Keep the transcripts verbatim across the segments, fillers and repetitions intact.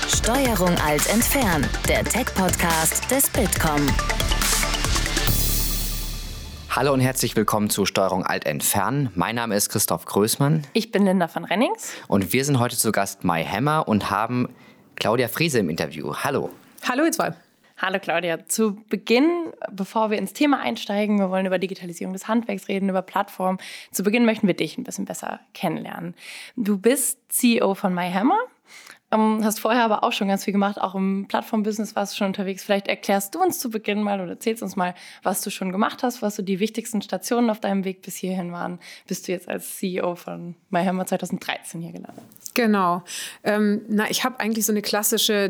Steuerung Alt entfernen, der Tech-Podcast des Bitkom. Hallo und herzlich willkommen zu Steuerung Alt entfernen. Mein Name ist Christoph Größmann. Ich bin Linda von Rennings. Und wir sind heute zu Gast MyHammer und haben Claudia Friese im Interview. Hallo. Hallo ihr zwei. Hallo Claudia. Zu Beginn, bevor wir ins Thema einsteigen, wir wollen über Digitalisierung des Handwerks reden, über Plattformen. Zu Beginn möchten wir dich ein bisschen besser kennenlernen. Du bist C E O von MyHammer. Ähm, hast vorher aber auch schon ganz viel gemacht, auch im Plattform-Business warst du schon unterwegs. Vielleicht erklärst du uns zu Beginn mal oder erzählst uns mal, was du schon gemacht hast, was so die wichtigsten Stationen auf deinem Weg bis hierhin waren, bis du jetzt als C E O von MyHammer zwanzig dreizehn hier gelandet bist. Genau. Ähm, na, ich habe eigentlich so eine klassische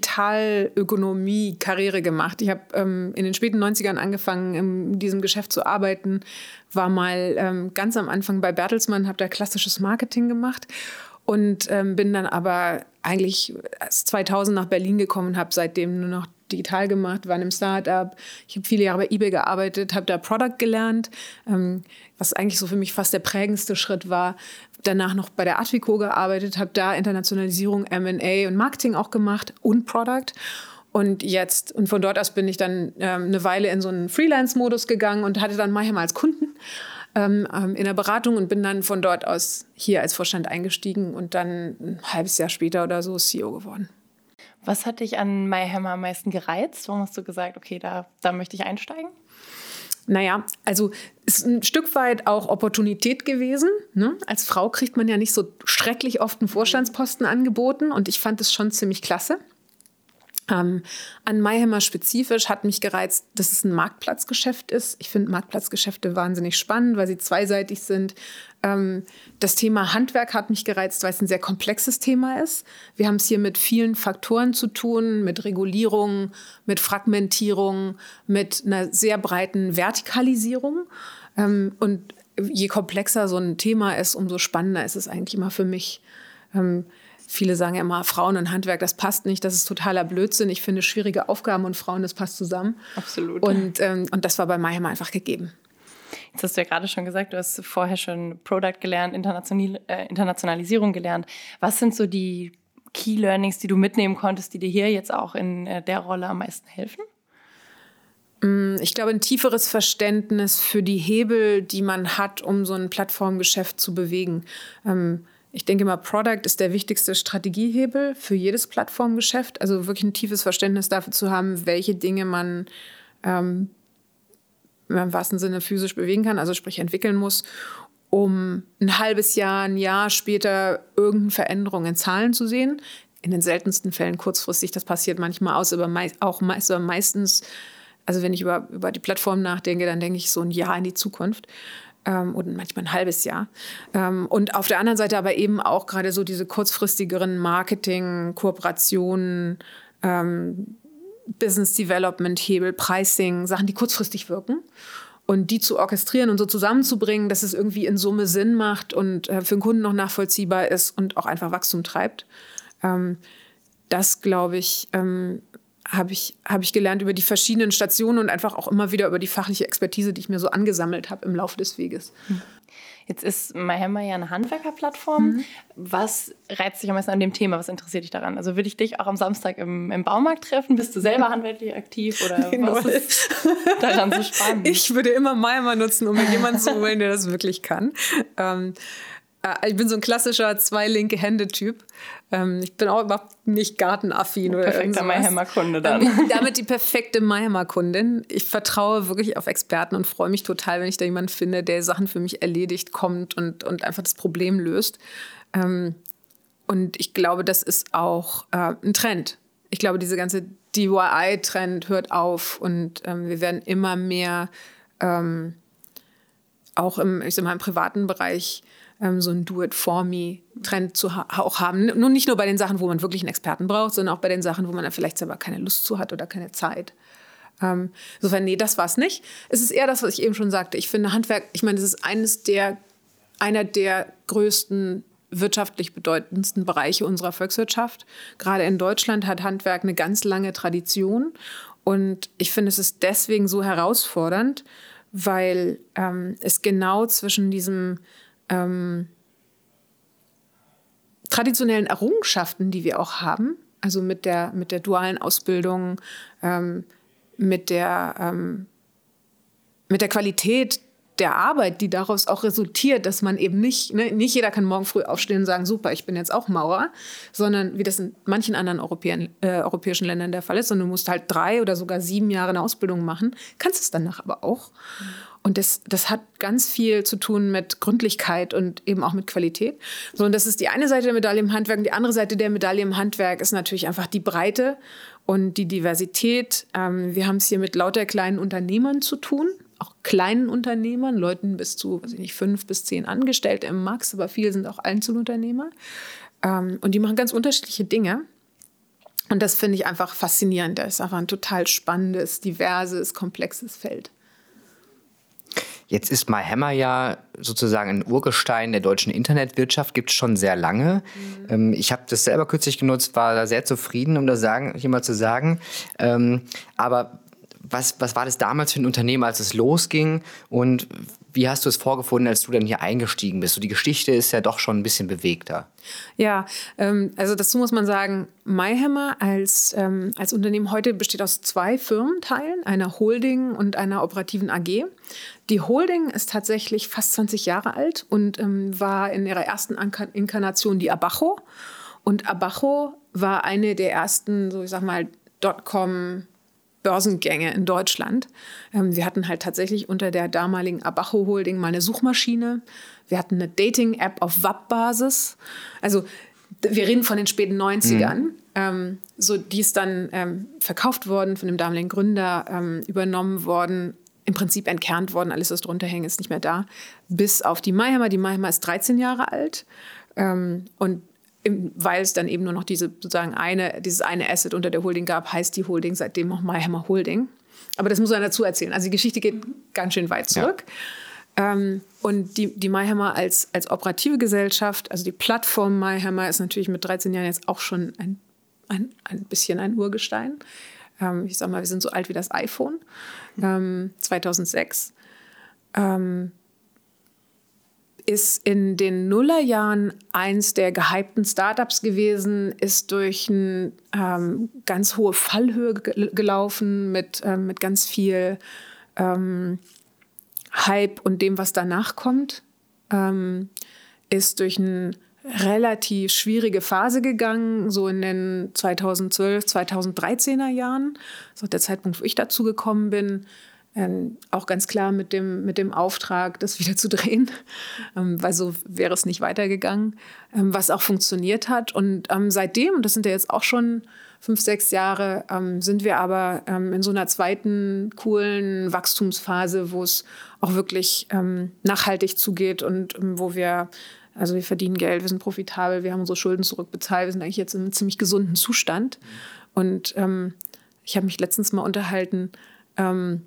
Digitalökonomie-Karriere gemacht. Ich habe ähm, in den späten neunzigern angefangen, in diesem Geschäft zu arbeiten, war mal ähm, ganz am Anfang bei Bertelsmann, habe da klassisches Marketing gemacht. Und ähm, bin dann aber eigentlich zweitausend nach Berlin gekommen und habe seitdem nur noch digital gemacht, war in einem Start-up. Ich habe viele Jahre bei eBay gearbeitet, habe da Product gelernt, ähm, was eigentlich so für mich fast der prägendste Schritt war. Danach noch bei der Advico gearbeitet, habe da Internationalisierung, M and A und Marketing auch gemacht und Product. Und jetzt, und von dort aus bin ich dann ähm, eine Weile in so einen Freelance-Modus gegangen und hatte dann MyHammer als Kunden ähm, in der Beratung und bin dann von dort aus hier als Vorstand eingestiegen und dann ein halbes Jahr später oder so C E O geworden. Was hat dich an MyHammer am meisten gereizt? Warum hast du gesagt, okay, da, da möchte ich einsteigen? Naja, also ist ein Stück weit auch Opportunität gewesen. Ne? Als Frau kriegt man ja nicht so schrecklich oft einen Vorstandsposten angeboten und ich fand es schon ziemlich klasse. Ähm, an MyHammer spezifisch hat mich gereizt, dass es ein Marktplatzgeschäft ist. Ich finde Marktplatzgeschäfte wahnsinnig spannend, weil sie zweiseitig sind. Ähm, das Thema Handwerk hat mich gereizt, weil es ein sehr komplexes Thema ist. Wir haben es hier mit vielen Faktoren zu tun, mit Regulierung, mit Fragmentierung, mit einer sehr breiten Vertikalisierung. Ähm, und je komplexer so ein Thema ist, umso spannender ist es eigentlich immer für mich. Ähm, Viele sagen ja immer, Frauen und Handwerk, das passt nicht, das ist totaler Blödsinn. Ich finde schwierige Aufgaben und Frauen, das passt zusammen. Absolut. Und, ähm, und das war bei MyHammer einfach gegeben. Jetzt hast du ja gerade schon gesagt, du hast vorher schon Product gelernt, International, äh, Internationalisierung gelernt. Was sind so die Key Learnings, die du mitnehmen konntest, die dir hier jetzt auch in äh, der Rolle am meisten helfen? Ich glaube, ein tieferes Verständnis für die Hebel, die man hat, um so ein Plattformgeschäft zu bewegen. Ähm, Ich denke mal, Product ist der wichtigste Strategiehebel für jedes Plattformgeschäft. Also wirklich ein tiefes Verständnis dafür zu haben, welche Dinge man ähm, im wahrsten Sinne physisch bewegen kann, also sprich entwickeln muss, um ein halbes Jahr, ein Jahr später irgendeine Veränderung in Zahlen zu sehen. In den seltensten Fällen kurzfristig, das passiert manchmal aus, aber mei- auch meist, aber meistens, also wenn ich über, über die Plattform nachdenke, dann denke ich so ein Jahr in die Zukunft. Und manchmal ein halbes Jahr. Und auf der anderen Seite aber eben auch gerade so diese kurzfristigeren Marketing, Kooperationen, ähm, Business Development, Hebel, Pricing, Sachen, die kurzfristig wirken. Und die zu orchestrieren und so zusammenzubringen, dass es irgendwie in Summe Sinn macht und äh, für den Kunden noch nachvollziehbar ist und auch einfach Wachstum treibt. Ähm, das, glaube ich, ähm, habe ich, hab ich gelernt über die verschiedenen Stationen und einfach auch immer wieder über die fachliche Expertise, die ich mir so angesammelt habe im Laufe des Weges. Jetzt ist MyHammer ja eine Handwerkerplattform. Mhm. Was reizt dich am meisten an dem Thema? Was interessiert dich daran? Also würde ich dich auch am Samstag im, im Baumarkt treffen? Bist du selber handwerklich aktiv? Oder genau. Was ist daran so spannend? Ich würde immer MyHammer nutzen, um mir jemanden zu holen, der das wirklich kann. Ähm, Ich bin so ein klassischer Zwei-linke-Hände-Typ. Ähm, ich bin auch überhaupt nicht gartenaffin oder irgendwas. Perfekter MyHammer-Kunde dann. Ähm, damit die perfekte MyHammer-Kundin. Ich vertraue wirklich auf Experten und freue mich total, wenn ich da jemanden finde, der Sachen für mich erledigt, kommt und, und einfach das Problem löst. Ähm, und ich glaube, das ist auch äh, ein Trend. Ich glaube, diese ganze D I Y-Trend hört auf und ähm, wir werden immer mehr ähm, auch im, ich sag mal, im privaten Bereich so ein Do-it-for-me-Trend zu ha- auch haben. Nun nicht nur bei den Sachen, wo man wirklich einen Experten braucht, sondern auch bei den Sachen, wo man dann vielleicht selber keine Lust zu hat oder keine Zeit. Ähm, insofern, nee, das war es nicht. Es ist eher das, was ich eben schon sagte. Ich finde Handwerk, ich meine, das ist eines der, einer der größten wirtschaftlich bedeutendsten Bereiche unserer Volkswirtschaft. Gerade in Deutschland hat Handwerk eine ganz lange Tradition. Und ich finde, es ist deswegen so herausfordernd, weil ähm, es genau zwischen diesem ähm, traditionellen Errungenschaften, die wir auch haben, Also mit der, mit der dualen Ausbildung, ähm, mit der, ähm, mit der Qualität der Arbeit, die daraus auch resultiert, dass man eben nicht, ne, nicht jeder kann morgen früh aufstehen und sagen, super, ich bin jetzt auch Maurer, sondern wie das in manchen anderen Europäen, äh, europäischen Ländern der Fall ist, sondern du musst halt drei oder sogar sieben Jahre eine Ausbildung machen, kannst es danach aber auch. Mhm. Und das, das hat ganz viel zu tun mit Gründlichkeit und eben auch mit Qualität. So, und das ist die eine Seite der Medaille im Handwerk. Und die andere Seite der Medaille im Handwerk ist natürlich einfach die Breite und die Diversität. Ähm, wir haben es hier mit lauter kleinen Unternehmern zu tun. Auch kleinen Unternehmern, Leuten bis zu, weiß ich nicht, fünf bis zehn Angestellte im Max, aber viele sind auch Einzelunternehmer. Ähm, und die machen ganz unterschiedliche Dinge. Und das finde ich einfach faszinierend. Das ist einfach ein total spannendes, diverses, komplexes Feld. Jetzt ist MyHammer ja sozusagen ein Urgestein der deutschen Internetwirtschaft, gibt es schon sehr lange. Mhm. Ähm, ich habe das selber kürzlich genutzt, war da sehr zufrieden, um das sagen, hier mal zu sagen. Ähm, aber Was, was war das damals für ein Unternehmen, als es losging? Und wie hast du es vorgefunden, als du dann hier eingestiegen bist? So, die Geschichte ist ja doch schon ein bisschen bewegter. Ja, ähm, also dazu muss man sagen, MyHammer als, ähm, als Unternehmen heute besteht aus zwei Firmenteilen, einer Holding und einer operativen A G. Die Holding ist tatsächlich fast zwanzig Jahre alt und ähm, war in ihrer ersten Anka- Inkarnation die Abacho. Und Abacho war eine der ersten, so ich sag mal, Dotcom- Börsengänge in Deutschland. Ähm, wir hatten halt tatsächlich unter der damaligen Abacho Holding mal eine Suchmaschine. Wir hatten eine Dating-App auf W A P-Basis. Also wir reden von den späten neunzigern. Mhm. Ähm, so, die ist dann ähm, verkauft worden, von dem damaligen Gründer ähm, übernommen worden, im Prinzip entkernt worden. Alles, was drunter hängt, ist nicht mehr da. Bis auf die MyHammer. Die MyHammer ist dreizehn Jahre alt. Ähm, und weil es dann eben nur noch diese, sozusagen eine, dieses eine Asset unter der Holding gab, heißt die Holding seitdem noch MyHammer Holding. Aber das muss man dazu erzählen. Also die Geschichte geht ganz schön weit zurück. Ja. Ähm, und die, die MyHammer als, als operative Gesellschaft, also die Plattform MyHammer ist natürlich mit dreizehn Jahren jetzt auch schon ein, ein, ein bisschen ein Urgestein. Ähm, ich sag mal, wir sind so alt wie das iPhone. Ähm, zweitausendsechs. Ähm, ist in den Nullerjahren eins der gehypten Startups gewesen, ist durch eine ähm, ganz hohe Fallhöhe ge- gelaufen mit, ähm, mit ganz viel ähm, Hype und dem, was danach kommt, ähm, ist durch eine relativ schwierige Phase gegangen, so in den zweitausendzwölf, zweitausenddreizehner Jahren. Das ist auch der Zeitpunkt, wo ich dazu gekommen bin. Ähm, auch ganz klar mit dem, mit dem Auftrag, das wieder zu drehen, ähm, weil so wäre es nicht weitergegangen, ähm, was auch funktioniert hat. Und ähm, seitdem, und das sind ja jetzt auch schon fünf, sechs Jahre, ähm, sind wir aber ähm, in so einer zweiten coolen Wachstumsphase, wo es auch wirklich ähm, nachhaltig zugeht und ähm, wo wir, also wir verdienen Geld, wir sind profitabel, wir haben unsere Schulden zurückbezahlt, wir sind eigentlich jetzt in einem ziemlich gesunden Zustand. Und ähm, ich habe mich letztens mal unterhalten, ähm,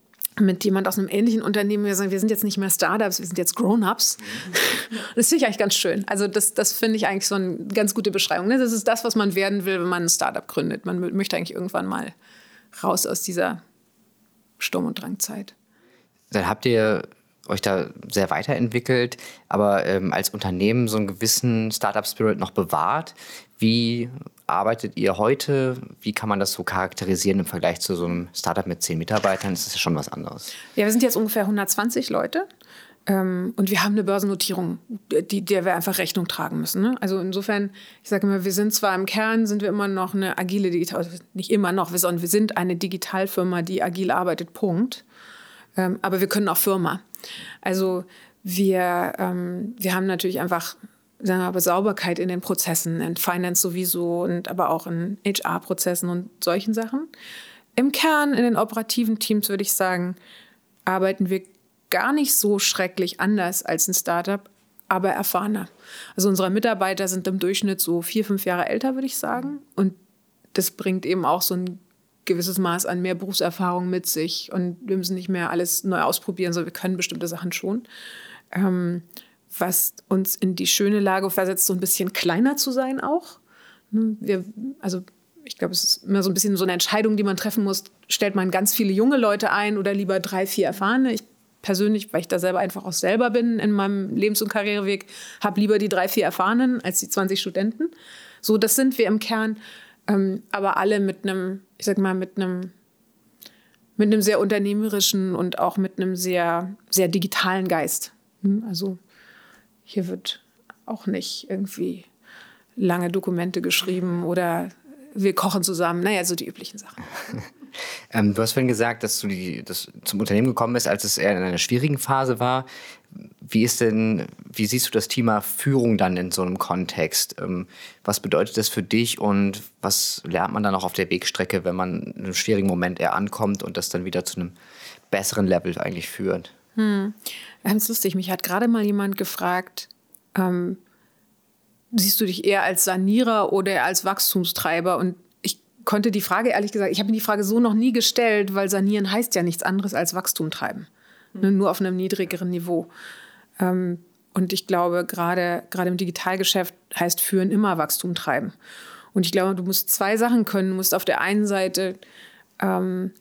mit jemand aus einem ähnlichen Unternehmen, wir sagen, wir sind jetzt nicht mehr Startups, wir sind jetzt Grown-ups. Mhm. Das finde ich eigentlich ganz schön. Also das, das finde ich eigentlich so eine ganz gute Beschreibung. Das ist das, was man werden will, wenn man ein Startup gründet. Man möchte eigentlich irgendwann mal raus aus dieser Sturm- und Drangzeit. Dann habt ihr euch da sehr weiterentwickelt, aber ähm, als Unternehmen so einen gewissen Startup-Spirit noch bewahrt. Wie arbeitet ihr heute? Wie kann man das so charakterisieren im Vergleich zu so einem Startup mit zehn Mitarbeitern? Das ist ja schon was anderes. Ja, wir sind jetzt ungefähr hundertzwanzig Leute ähm, und wir haben eine Börsennotierung, die, der wir einfach Rechnung tragen müssen. Ne? Also insofern, ich sage immer, wir sind zwar im Kern, sind wir immer noch eine agile Digital, also nicht immer noch, sondern wir sind eine Digitalfirma, die agil arbeitet, Punkt. Ähm, aber wir können auch Firma. Also wir, ähm, wir haben natürlich einfach, sagen wir mal, Sauberkeit in den Prozessen, in Finance sowieso, und aber auch in H R-Prozessen und solchen Sachen. Im Kern, in den operativen Teams, würde ich sagen, arbeiten wir gar nicht so schrecklich anders als ein Startup, aber erfahrener. Also unsere Mitarbeiter sind im Durchschnitt so vier, fünf Jahre älter, würde ich sagen. Und das bringt eben auch so ein gewisses Maß an mehr Berufserfahrung mit sich. Und wir müssen nicht mehr alles neu ausprobieren, sondern wir können bestimmte Sachen schon. Ähm, was uns in die schöne Lage versetzt, so ein bisschen kleiner zu sein auch. Wir, also ich glaube, es ist immer so ein bisschen so eine Entscheidung, die man treffen muss. Stellt man ganz viele junge Leute ein oder lieber drei, vier Erfahrene? Ich persönlich, weil ich da selber einfach auch selber bin in meinem Lebens- und Karriereweg, habe lieber die drei, vier Erfahrenen als die zwanzig Studenten. So, das sind wir im Kern. ähm, aber alle mit einem, ich sag mal, mit einem mit einem sehr unternehmerischen und auch mit einem sehr, sehr digitalen Geist. Also hier wird auch nicht irgendwie lange Dokumente geschrieben oder wir kochen zusammen. Naja, so die üblichen Sachen. ähm, du hast vorhin gesagt, dass du die, dass zum Unternehmen gekommen bist, als es eher in einer schwierigen Phase war. Wie ist denn, wie siehst du das Thema Führung dann in so einem Kontext? Ähm, was bedeutet das für dich und was lernt man dann auch auf der Wegstrecke, wenn man in einem schwierigen Moment eher ankommt und das dann wieder zu einem besseren Level eigentlich führt? Hm. Ganz lustig, mich hat gerade mal jemand gefragt, ähm, siehst du dich eher als Sanierer oder als Wachstumstreiber? Und ich konnte die Frage, ehrlich gesagt, ich habe mir die Frage so noch nie gestellt, weil sanieren heißt ja nichts anderes als Wachstum treiben. Mhm. Ne, nur auf einem niedrigeren Niveau. Ähm, und ich glaube, gerade, gerade im Digitalgeschäft heißt führen immer Wachstum treiben. Und ich glaube, du musst zwei Sachen können. Du musst auf der einen Seite ähm,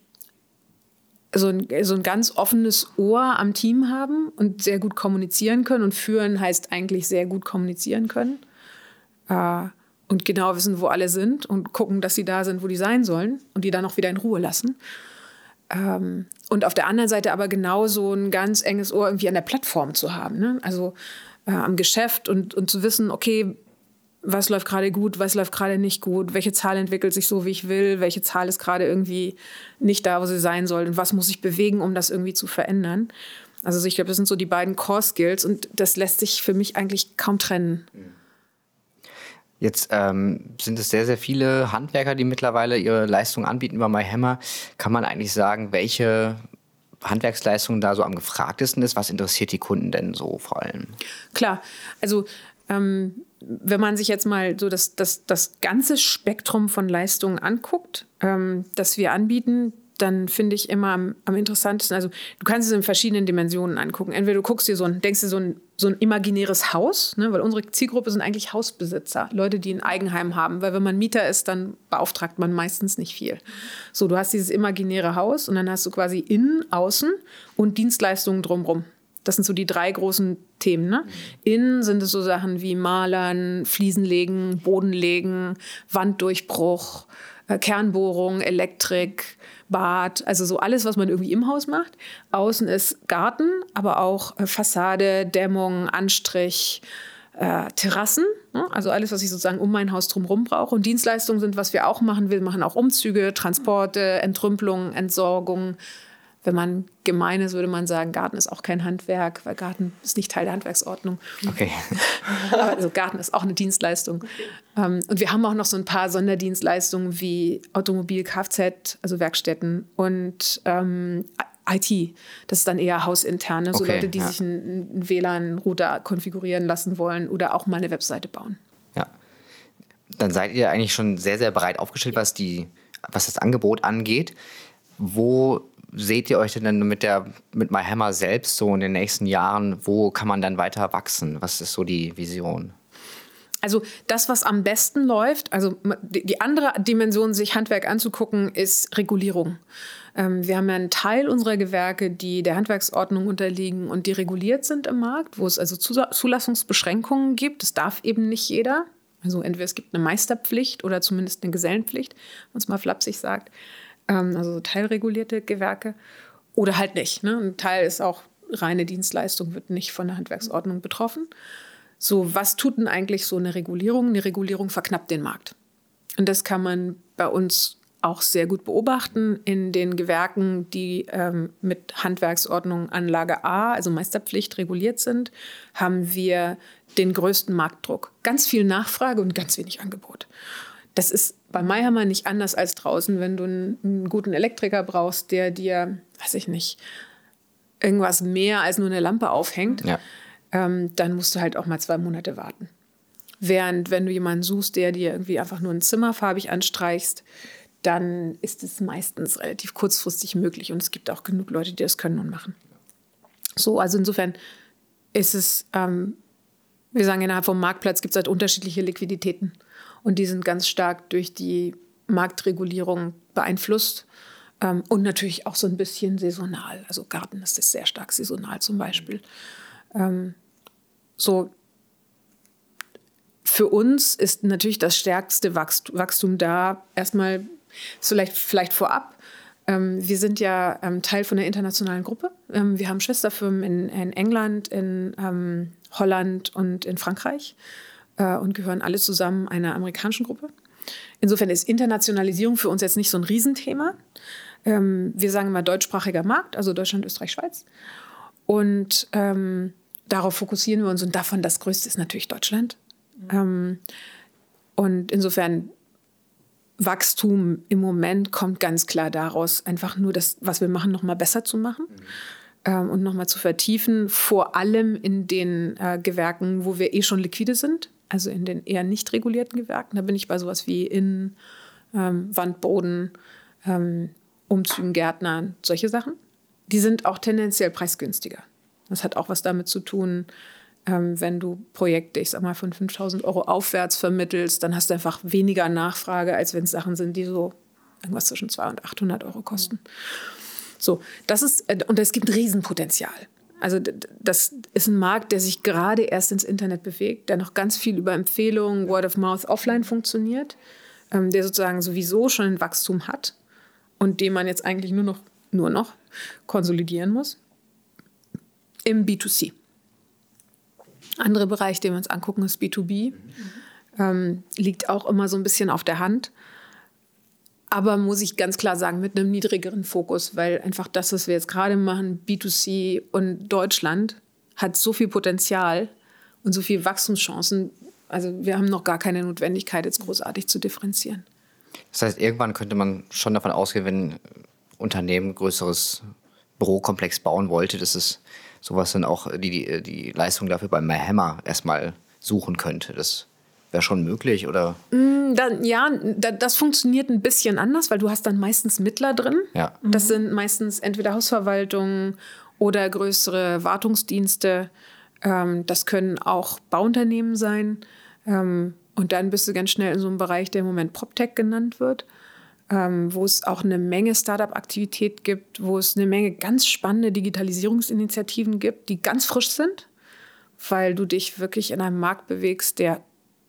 so ein, so ein ganz offenes Ohr am Team haben und sehr gut kommunizieren können. Und führen heißt eigentlich sehr gut kommunizieren können. Äh, und genau wissen, wo alle sind und gucken, dass sie da sind, wo die sein sollen und die dann auch wieder in Ruhe lassen. Ähm, und auf der anderen Seite aber genauso ein ganz enges Ohr irgendwie an der Plattform zu haben. Ne? Also äh, am Geschäft und, und zu wissen, okay, was läuft gerade gut, was läuft gerade nicht gut, welche Zahl entwickelt sich so, wie ich will, welche Zahl ist gerade irgendwie nicht da, wo sie sein soll und was muss ich bewegen, um das irgendwie zu verändern. Also ich glaube, das sind so die beiden Core-Skills und das lässt sich für mich eigentlich kaum trennen. Jetzt ähm, sind es sehr, sehr viele Handwerker, die mittlerweile ihre Leistungen anbieten über MyHammer. Kann man eigentlich sagen, welche Handwerksleistung da so am gefragtesten ist? Was interessiert die Kunden denn so vor allem? Klar, also ähm, wenn man sich jetzt mal so das, das, das ganze Spektrum von Leistungen anguckt, ähm, das wir anbieten, dann finde ich immer am, am interessantesten, also du kannst es in verschiedenen Dimensionen angucken. Entweder du guckst dir so ein, denkst dir so ein, so ein imaginäres Haus, ne, weil unsere Zielgruppe sind eigentlich Hausbesitzer, Leute, die ein Eigenheim haben, weil wenn man Mieter ist, dann beauftragt man meistens nicht viel. So, du hast dieses imaginäre Haus und dann hast du quasi innen, außen und Dienstleistungen drumherum. Das sind so die drei großen Themen. Ne? Innen sind es so Sachen wie Malern, Fliesen legen, Boden legen, Wanddurchbruch, äh, Kernbohrung, Elektrik, Bad, also so alles, was man irgendwie im Haus macht. Außen ist Garten, aber auch äh, Fassade, Dämmung, Anstrich, äh, Terrassen. Ne? Also alles, was ich sozusagen um mein Haus drumherum brauche. Und Dienstleistungen sind, was wir auch machen. Wir machen auch Umzüge, Transporte, Entrümpelung, Entsorgung. Wenn man gemein ist, würde man sagen, Garten ist auch kein Handwerk, weil Garten ist nicht Teil der Handwerksordnung. Okay. Also Garten ist auch eine Dienstleistung. Ähm, und wir haben auch noch so ein paar Sonderdienstleistungen wie Automobil, Kfz, also Werkstätten und ähm, I T. Das ist dann eher hausinterne, so Okay, Leute, die ja. sich einen, einen W L A N-Router konfigurieren lassen wollen oder auch mal eine Webseite bauen. Ja. Dann seid ihr eigentlich schon sehr, sehr breit aufgestellt, was, die, was das Angebot angeht. Wo seht ihr euch denn mit, der, mit MyHammer selbst so in den nächsten Jahren? Wo kann man dann weiter wachsen? Was ist so die Vision? Also das, was am besten läuft, also die andere Dimension, sich Handwerk anzugucken, ist Regulierung. Ähm, wir haben ja einen Teil unserer Gewerke, die der Handwerksordnung unterliegen und die reguliert sind im Markt, wo es also Zulassungsbeschränkungen gibt. Das darf eben nicht jeder. Also entweder es gibt eine Meisterpflicht oder zumindest eine Gesellenpflicht, wenn man es mal flapsig sagt. Also teilregulierte Gewerke oder halt nicht. Ne? Ein Teil ist auch reine Dienstleistung, wird nicht von der Handwerksordnung betroffen. So, was tut denn eigentlich so eine Regulierung? Eine Regulierung verknappt den Markt. Und das kann man bei uns auch sehr gut beobachten in den Gewerken, die ähm, mit Handwerksordnung Anlage A, also Meisterpflicht, reguliert sind, haben wir den größten Marktdruck. Ganz viel Nachfrage und ganz wenig Angebot. Das ist bei MyHammer nicht anders als draußen, wenn du einen, einen guten Elektriker brauchst, der dir, weiß ich nicht, irgendwas mehr als nur eine Lampe aufhängt, Ja. ähm, dann musst du halt auch mal zwei Monate warten. Während wenn du jemanden suchst, der dir irgendwie einfach nur ein Zimmer farbig anstreichst, dann ist es meistens relativ kurzfristig möglich und es gibt auch genug Leute, die das können und machen. So, also insofern ist es, ähm, wir sagen innerhalb vom Marktplatz gibt es halt unterschiedliche Liquiditäten. Und die sind ganz stark durch die Marktregulierung beeinflusst. Ähm, und natürlich auch so ein bisschen saisonal. Also Garten ist das sehr stark saisonal zum Beispiel. Ähm, so für uns ist natürlich das stärkste Wachstum da. Erstmal vielleicht, vielleicht vorab. Ähm, wir sind ja ähm, Teil von einer internationalen Gruppe. Ähm, wir haben Schwesterfirmen in, in England, in ähm, Holland und in Frankreich äh, und gehören alle zusammen einer amerikanischen Gruppe. Insofern ist Internationalisierung für uns jetzt nicht so ein Riesenthema. Ähm, wir sagen immer deutschsprachiger Markt, also Deutschland, Österreich, Schweiz. Und ähm, darauf fokussieren wir uns. Und davon das Größte ist natürlich Deutschland. Mhm. Ähm, und insofern Wachstum im Moment kommt ganz klar daraus, einfach nur das, was wir machen, noch mal besser zu machen. Mhm. ähm, und noch mal zu vertiefen. Vor allem in den äh, Gewerken, wo wir eh schon liquide sind. Also in den eher nicht regulierten Gewerken. Da bin ich bei sowas wie Innen, ähm, Wand, Boden, ähm, Umzügen, Gärtnern, solche Sachen. Die sind auch tendenziell preisgünstiger. Das hat auch was damit zu tun, ähm, wenn du Projekte, ich sag mal, von fünftausend Euro aufwärts vermittelst, dann hast du einfach weniger Nachfrage, als wenn es Sachen sind, die so irgendwas zwischen zweihundert und achthundert Euro kosten. So, das ist, und es gibt ein Riesenpotenzial. Also das ist ein Markt, der sich gerade erst ins Internet bewegt, der noch ganz viel über Empfehlungen, Word of Mouth, offline funktioniert, ähm, der sozusagen sowieso schon ein Wachstum hat und den man jetzt eigentlich nur noch, nur noch konsolidieren muss im B zwei C. Andere Bereich, den wir uns angucken, ist B zwei B. Mhm. Ähm, liegt auch immer so ein bisschen auf der Hand. Aber muss ich ganz klar sagen, mit einem niedrigeren Fokus, weil einfach das, was wir jetzt gerade machen, B zwei C und Deutschland, hat so viel Potenzial und so viele Wachstumschancen. Also wir haben noch gar keine Notwendigkeit, jetzt großartig zu differenzieren. Das heißt, irgendwann könnte man schon davon ausgehen, wenn ein Unternehmen ein größeres Bürokomplex bauen wollte, dass es sowas dann auch die, die, die Leistung dafür bei MyHammer erstmal suchen könnte. Das wäre schon möglich, oder? Mm, dann, ja, da, das funktioniert ein bisschen anders, weil du hast dann meistens Mittler drin. Ja. Das sind meistens entweder Hausverwaltungen oder größere Wartungsdienste. Ähm, das können auch Bauunternehmen sein. Ähm, und dann bist du ganz schnell in so einem Bereich, der im Moment PropTech genannt wird, ähm, wo es auch eine Menge Startup-Aktivität gibt, wo es eine Menge ganz spannende Digitalisierungsinitiativen gibt, die ganz frisch sind, weil du dich wirklich in einem Markt bewegst, der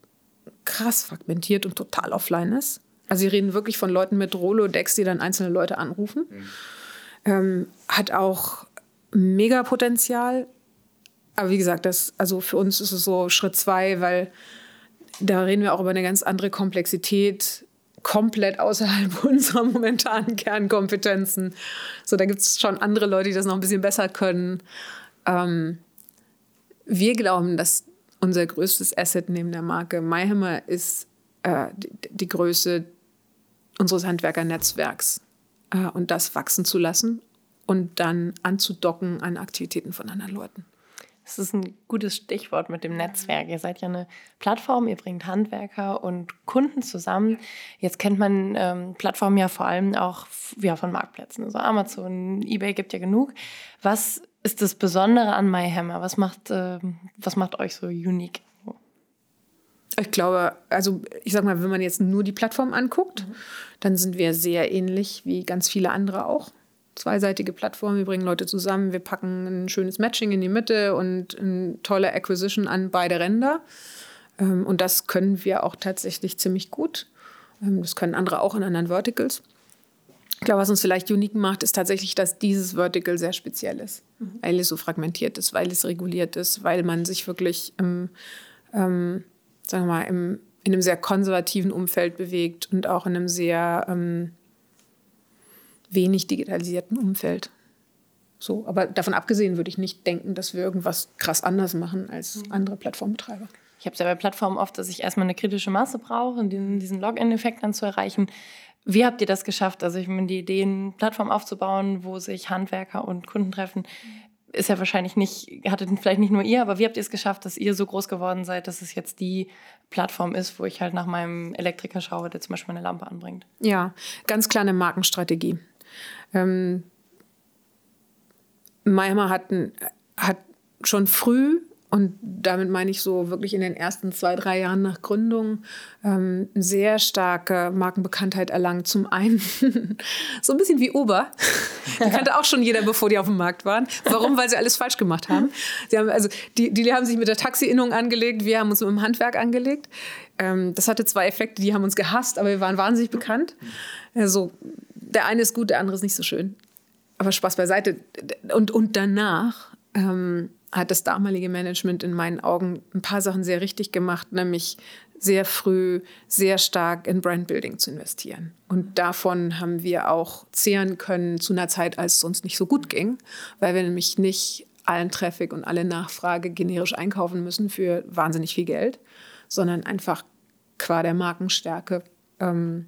krass fragmentiert und total offline ist. Also sie reden wirklich von Leuten mit Rolodex, die dann einzelne Leute anrufen. Mhm. Ähm, hat auch mega Potenzial. Aber wie gesagt, das, also für uns ist es so Schritt zwei, weil da reden wir auch über eine ganz andere Komplexität, komplett außerhalb unserer momentanen Kernkompetenzen. So, da gibt es schon andere Leute, die das noch ein bisschen besser können. Ähm, wir glauben, dass unser größtes Asset neben der Marke MyHammer ist äh, die, die Größe unseres Handwerkernetzwerks äh, und das wachsen zu lassen und dann anzudocken an Aktivitäten von anderen Leuten. Das ist ein gutes Stichwort mit dem Netzwerk. Ihr seid ja eine Plattform, ihr bringt Handwerker und Kunden zusammen. Jetzt kennt man ähm, Plattformen ja vor allem auch ja, von Marktplätzen. Also Amazon, eBay gibt ja genug. Was ist das Besondere an MyHammer? Was macht, äh, was macht euch so unique? Ich glaube, also ich sag mal, wenn man jetzt nur die Plattform anguckt, mhm. dann sind wir sehr ähnlich wie ganz viele andere auch. Zweiseitige Plattform, wir bringen Leute zusammen, wir packen ein schönes Matching in die Mitte und eine tolle Acquisition an beide Ränder. Und das können wir auch tatsächlich ziemlich gut. Das können andere auch in anderen Verticals. Ich glaube, was uns vielleicht unique macht, ist tatsächlich, dass dieses Vertical sehr speziell ist, mhm. weil es so fragmentiert ist, weil es reguliert ist, weil man sich wirklich im, ähm, sagen wir mal, im, in einem sehr konservativen Umfeld bewegt und auch in einem sehr ähm, wenig digitalisierten Umfeld. So, aber davon abgesehen würde ich nicht denken, dass wir irgendwas krass anders machen als andere Plattformbetreiber. Ich habe es ja bei Plattformen oft, dass ich erstmal eine kritische Masse brauche, um diesen, diesen Login-Effekt dann zu erreichen. Wie habt ihr das geschafft? Also ich meine, die Idee, eine Plattform aufzubauen, wo sich Handwerker und Kunden treffen, ist ja wahrscheinlich nicht, hattet vielleicht nicht nur ihr, aber wie habt ihr es geschafft, dass ihr so groß geworden seid, dass es jetzt die Plattform ist, wo ich halt nach meinem Elektriker schaue, der zum Beispiel eine Lampe anbringt? Ja, ganz klar eine Markenstrategie. Ähm, MyHammer hat, hat schon früh und damit meine ich so wirklich in den ersten zwei, drei Jahren nach Gründung, ähm, sehr starke Markenbekanntheit erlangt. Zum einen so ein bisschen wie Uber. Die kannte auch schon jeder, bevor die auf dem Markt waren. Warum? Weil sie alles falsch gemacht haben. Sie haben also, die, die haben sich mit der Taxi-Innung angelegt, wir haben uns mit dem Handwerk angelegt. Ähm, das hatte zwei Effekte, die haben uns gehasst, aber wir waren wahnsinnig bekannt. Also, der eine ist gut, der andere ist nicht so schön. Aber Spaß beiseite. Und, und danach ähm, hat das damalige Management in meinen Augen ein paar Sachen sehr richtig gemacht, nämlich sehr früh, sehr stark in Brandbuilding zu investieren. Und davon haben wir auch zehren können zu einer Zeit, als es uns nicht so gut ging, weil wir nämlich nicht allen Traffic und alle Nachfrage generisch einkaufen müssen für wahnsinnig viel Geld, sondern einfach qua der Markenstärke ähm,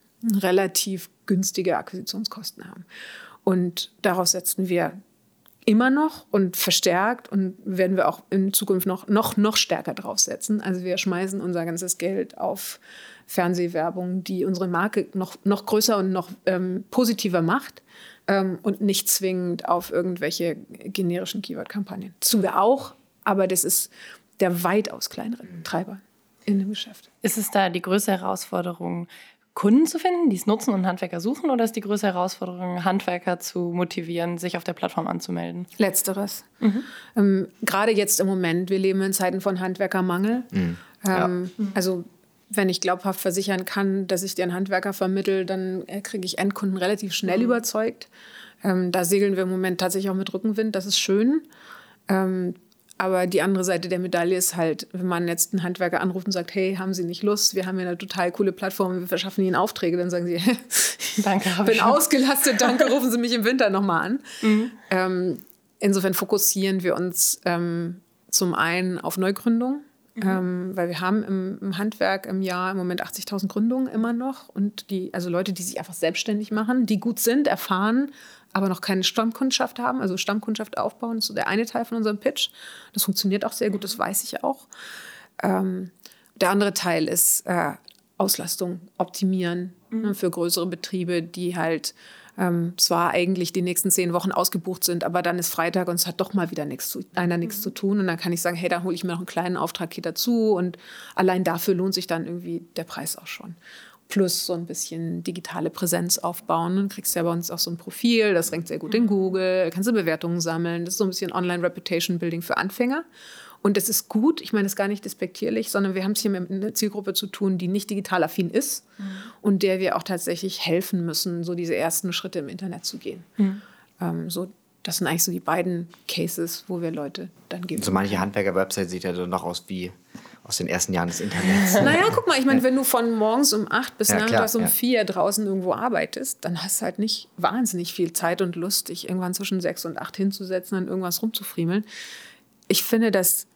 relativ günstige Akquisitionskosten haben. Und daraus setzen wir immer noch und verstärkt und werden wir auch in Zukunft noch, noch, noch stärker draufsetzen. Also wir schmeißen unser ganzes Geld auf Fernsehwerbung, die unsere Marke noch, noch größer und noch ähm, positiver macht ähm, und nicht zwingend auf irgendwelche generischen Keyword-Kampagnen. Das tun wir auch, aber das ist der weitaus kleinere Treiber in dem Geschäft. Ist es da die größte Herausforderung, Kunden zu finden, die es nutzen und Handwerker suchen, oder ist die größte Herausforderung, Handwerker zu motivieren, sich auf der Plattform anzumelden? Letzteres. Mhm. Ähm, gerade jetzt im Moment, wir leben in Zeiten von Handwerkermangel. Mhm. Ähm, ja. Also wenn ich glaubhaft versichern kann, dass ich dir einen Handwerker vermittle, dann kriege ich Endkunden relativ schnell mhm. überzeugt. Ähm, da segeln wir im Moment tatsächlich auch mit Rückenwind, das ist schön. Ähm, Aber die andere Seite der Medaille ist halt, wenn man jetzt einen Handwerker anruft und sagt, hey, haben Sie nicht Lust? Wir haben hier eine total coole Plattform, wir verschaffen Ihnen Aufträge. Dann sagen Sie, danke, ich bin ausgelastet, danke, rufen Sie mich im Winter nochmal an. Mhm. Ähm, insofern fokussieren wir uns ähm, zum einen auf Neugründung, mhm. ähm, weil wir haben im, im Handwerk im Jahr im Moment achtzigtausend Gründungen immer noch. Und die, also Leute, die sich einfach selbstständig machen, die gut sind, erfahren, aber noch keine Stammkundschaft haben, also Stammkundschaft aufbauen, ist so der eine Teil von unserem Pitch. Das funktioniert auch sehr gut, das weiß ich auch. Ähm, der andere Teil ist äh, Auslastung optimieren, mhm. ne, für größere Betriebe, die halt ähm, zwar eigentlich die nächsten zehn Wochen ausgebucht sind, aber dann ist Freitag und es hat doch mal wieder nichts zu, einer nichts mhm. zu tun. Und dann kann ich sagen, hey, da hole ich mir noch einen kleinen Auftrag hier dazu. Und allein dafür lohnt sich dann irgendwie der Preis auch schon. Plus so ein bisschen digitale Präsenz aufbauen. Dann kriegst du ja bei uns auch so ein Profil, das rankt sehr gut in Google, kannst du Bewertungen sammeln. Das ist so ein bisschen Online-Reputation-Building für Anfänger. Und das ist gut, ich meine das gar nicht despektierlich, sondern wir haben es hier mit einer Zielgruppe zu tun, die nicht digital affin ist mhm. und der wir auch tatsächlich helfen müssen, so diese ersten Schritte im Internet zu gehen. Mhm. Ähm, so, das sind eigentlich so die beiden Cases, wo wir Leute dann geben. So manche Handwerker-Website sieht ja dann noch aus wie aus den ersten Jahren des Internets. Naja, guck mal, ich meine, wenn du von morgens um acht bis ja, nachmittags um ja. vier draußen irgendwo arbeitest, dann hast du halt nicht wahnsinnig viel Zeit und Lust, dich irgendwann zwischen sechs und acht hinzusetzen und irgendwas rumzufriemeln. Ich finde, dass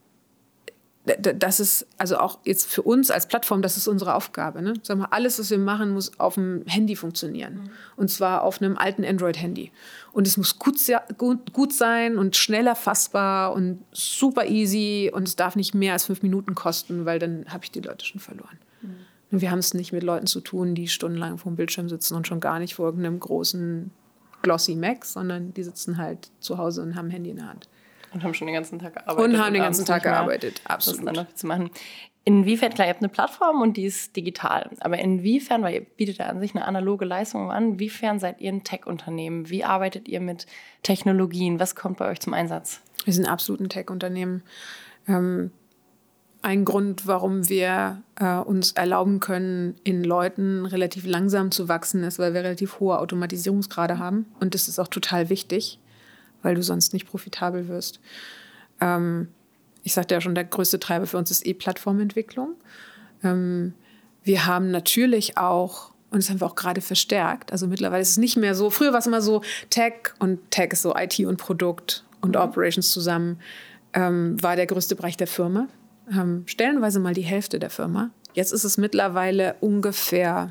das ist also auch jetzt für uns als Plattform, das ist unsere Aufgabe. Ne? Sag mal, alles, was wir machen, muss auf dem Handy funktionieren. Mhm. Und zwar auf einem alten Android-Handy. Und es muss gut, gut, gut sein und schnell erfassbar und super easy. Und es darf nicht mehr als fünf Minuten kosten, weil dann habe ich die Leute schon verloren. Mhm. Und wir haben es nicht mit Leuten zu tun, die stundenlang vor dem Bildschirm sitzen und schon gar nicht vor irgendeinem großen glossy Mac, sondern die sitzen halt zu Hause und haben ein Handy in der Hand. Und haben schon den ganzen Tag gearbeitet. Und haben den ganzen Tag gearbeitet, absolut. Das dann noch zu machen. Inwiefern, klar, ihr habt eine Plattform und die ist digital. Aber inwiefern, weil ihr bietet ja an sich eine analoge Leistung an, inwiefern seid ihr ein Tech-Unternehmen? Wie arbeitet ihr mit Technologien? Was kommt bei euch zum Einsatz? Wir sind absolut ein Tech-Unternehmen. Ähm, ein Grund, warum wir äh, uns erlauben können, in Leuten relativ langsam zu wachsen, ist, weil wir relativ hohe Automatisierungsgrade haben. Und das ist auch total wichtig, weil du sonst nicht profitabel wirst. Ähm, ich sagte ja schon, der größte Treiber für uns ist eh Plattformentwicklung. Ähm, wir haben natürlich auch, und das haben wir auch gerade verstärkt, also mittlerweile ist es nicht mehr so, früher war es immer so Tech und Tech ist so I T und Produkt und mhm. Operations zusammen, ähm, war der größte Bereich der Firma. Ähm, stellenweise mal die Hälfte der Firma. Jetzt ist es mittlerweile ungefähr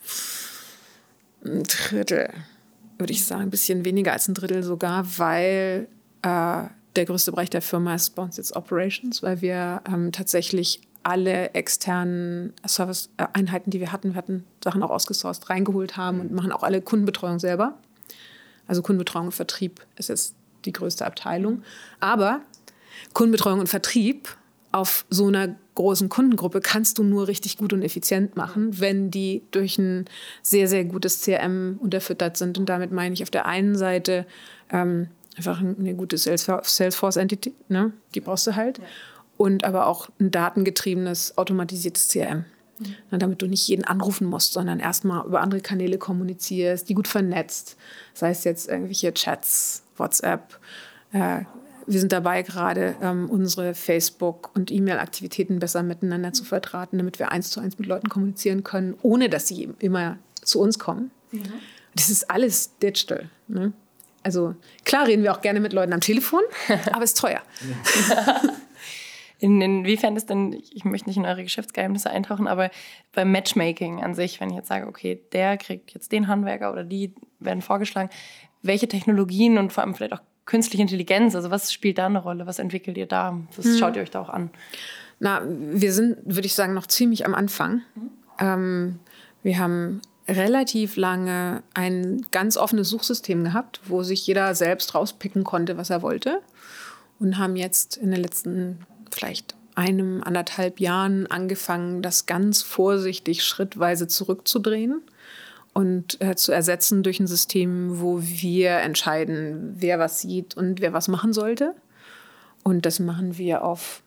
ein Drittel. Würde ich sagen, ein bisschen weniger als ein Drittel sogar, weil äh, der größte Bereich der Firma ist bei uns jetzt Operations, weil wir ähm, tatsächlich alle externen Service-Einheiten, die wir hatten, wir hatten Sachen auch ausgesourced, reingeholt haben und machen auch alle Kundenbetreuung selber. Also Kundenbetreuung und Vertrieb ist jetzt die größte Abteilung. Aber Kundenbetreuung und Vertrieb auf so einer großen Kundengruppe kannst du nur richtig gut und effizient machen, wenn die durch ein sehr, sehr gutes C R M unterfüttert sind. Und damit meine ich auf der einen Seite ähm, einfach eine gute Salesforce-Entity, ne? Die brauchst du halt. Ja. Und aber auch ein datengetriebenes, automatisiertes C R M. Mhm. Na, damit du nicht jeden anrufen musst, sondern erstmal über andere Kanäle kommunizierst, die gut vernetzt. Sei es jetzt irgendwelche Chats, WhatsApp. Äh, wir sind dabei gerade, ähm, unsere Facebook- und E-Mail-Aktivitäten besser miteinander zu verdrahten, damit wir eins zu eins mit Leuten kommunizieren können, ohne dass sie immer zu uns kommen. Mhm. Das ist alles digital. Ne? Also klar reden wir auch gerne mit Leuten am Telefon, aber es ist teuer. Ja. In, inwiefern ist denn, ich möchte nicht in eure Geschäftsgeheimnisse eintauchen, aber beim Matchmaking an sich, wenn ich jetzt sage, okay, der kriegt jetzt den Handwerker oder die werden vorgeschlagen, welche Technologien und vor allem vielleicht auch künstliche Intelligenz, also was spielt da eine Rolle? Was entwickelt ihr da? Was hm. schaut ihr euch da auch an? Na, wir sind, würde ich sagen, noch ziemlich am Anfang. Mhm. Ähm, wir haben relativ lange ein ganz offenes Suchsystem gehabt, wo sich jeder selbst rauspicken konnte, was er wollte. Und haben jetzt in den letzten vielleicht einem, anderthalb Jahren angefangen, das ganz vorsichtig schrittweise zurückzudrehen und äh, zu ersetzen durch ein System, wo wir entscheiden, wer was sieht und wer was machen sollte. Und das machen wir auf,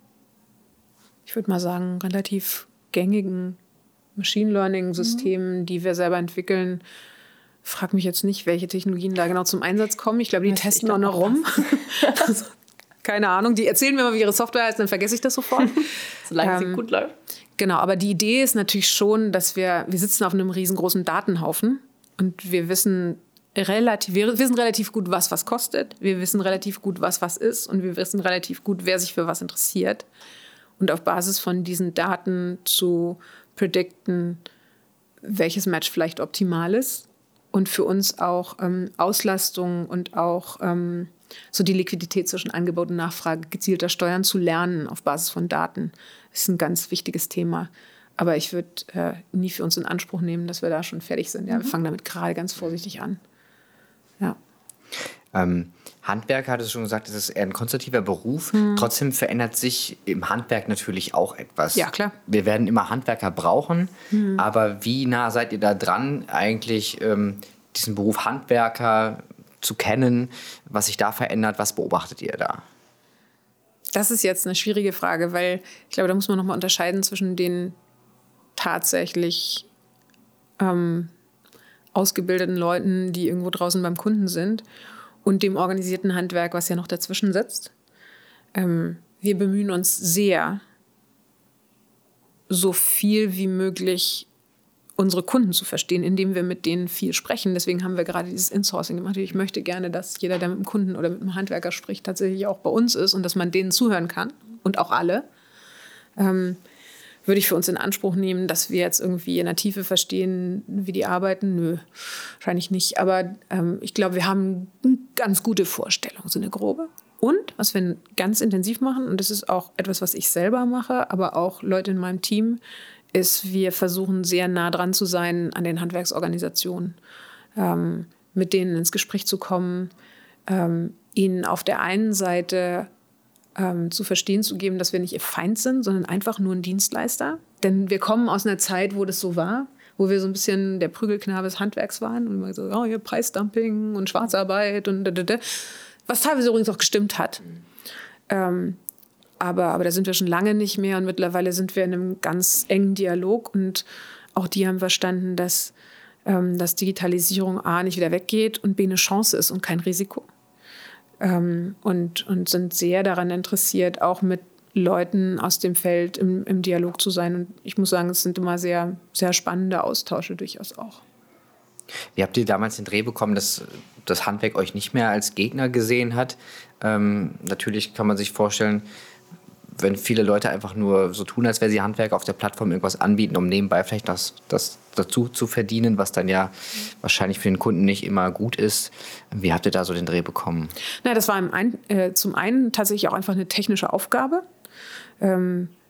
ich würde mal sagen, relativ gängigen Machine Learning-Systemen, mhm. die wir selber entwickeln. Frag mich jetzt nicht, welche Technologien da genau zum Einsatz kommen. Ich glaube, die Müsste testen auch noch rum. Also, keine Ahnung, die erzählen mir mal, wie ihre Software heißt, dann vergesse ich das sofort. Solange ähm, sie gut läuft. Genau, aber die Idee ist natürlich schon, dass wir, wir sitzen auf einem riesengroßen Datenhaufen und wir wissen relativ, wir wissen relativ gut, was was kostet. Wir wissen relativ gut, was was ist und wir wissen relativ gut, wer sich für was interessiert. Und auf Basis von diesen Daten zu predikten, welches Match vielleicht optimal ist und für uns auch ähm, Auslastung und auch ähm, so die Liquidität zwischen Angebot und Nachfrage gezielter steuern zu lernen auf Basis von Daten. Das ist ein ganz wichtiges Thema. Aber ich würde äh, nie für uns in Anspruch nehmen, dass wir da schon fertig sind. Ja, mhm. Wir fangen damit gerade ganz vorsichtig an. Ja. Ähm, Handwerker, hattest du schon gesagt, das ist eher ein konservativer Beruf. Mhm. Trotzdem verändert sich im Handwerk natürlich auch etwas. Ja, klar. Wir werden immer Handwerker brauchen. Mhm. Aber wie nah seid ihr da dran, eigentlich ähm, diesen Beruf Handwerker zu kennen, was sich da verändert? Was beobachtet ihr da? Das ist jetzt eine schwierige Frage, weil ich glaube, da muss man nochmal unterscheiden zwischen den tatsächlich ähm, ausgebildeten Leuten, die irgendwo draußen beim Kunden sind, und dem organisierten Handwerk, was ja noch dazwischen sitzt. Ähm, wir bemühen uns sehr, so viel wie möglich unsere Kunden zu verstehen, indem wir mit denen viel sprechen. Deswegen haben wir gerade dieses Insourcing gemacht. Ich möchte gerne, dass jeder, der mit dem Kunden oder mit dem Handwerker spricht, tatsächlich auch bei uns ist und dass man denen zuhören kann und auch alle. Ähm, würde ich für uns in Anspruch nehmen, dass wir jetzt irgendwie in der Tiefe verstehen, wie die arbeiten? Nö, wahrscheinlich nicht. Aber ähm, ich glaube, wir haben eine ganz gute Vorstellung, so eine grobe. Und was wir ganz intensiv machen, und das ist auch etwas, was ich selber mache, aber auch Leute in meinem Team, ist, wir versuchen sehr nah dran zu sein an den Handwerksorganisationen, ähm, mit denen ins Gespräch zu kommen, ähm, ihnen auf der einen Seite ähm, zu verstehen zu geben, dass wir nicht ihr Feind sind, sondern einfach nur ein Dienstleister. Denn wir kommen aus einer Zeit, wo das so war, wo wir so ein bisschen der Prügelknabe des Handwerks waren und immer so, oh, hier Preisdumping und Schwarzarbeit und da, da, da. Was teilweise übrigens auch gestimmt hat. Mhm. Ähm, Aber, aber da sind wir schon lange nicht mehr und mittlerweile sind wir in einem ganz engen Dialog und auch die haben verstanden, dass, ähm, dass Digitalisierung A nicht wieder weggeht und B eine Chance ist und kein Risiko. Ähm, und, und sind sehr daran interessiert, auch mit Leuten aus dem Feld im, im Dialog zu sein. Und ich muss sagen, es sind immer sehr, sehr spannende Austausche durchaus auch. Wie habt ihr damals den Dreh bekommen, dass das Handwerk euch nicht mehr als Gegner gesehen hat? Ähm, natürlich kann man sich vorstellen, wenn viele Leute einfach nur so tun, als wäre sie Handwerker auf der Plattform irgendwas anbieten, um nebenbei vielleicht das, das dazu zu verdienen, was dann ja wahrscheinlich für den Kunden nicht immer gut ist. Wie habt ihr da so den Dreh bekommen? Na, das war im ein, äh, zum einen tatsächlich auch einfach eine technische Aufgabe. Ähm,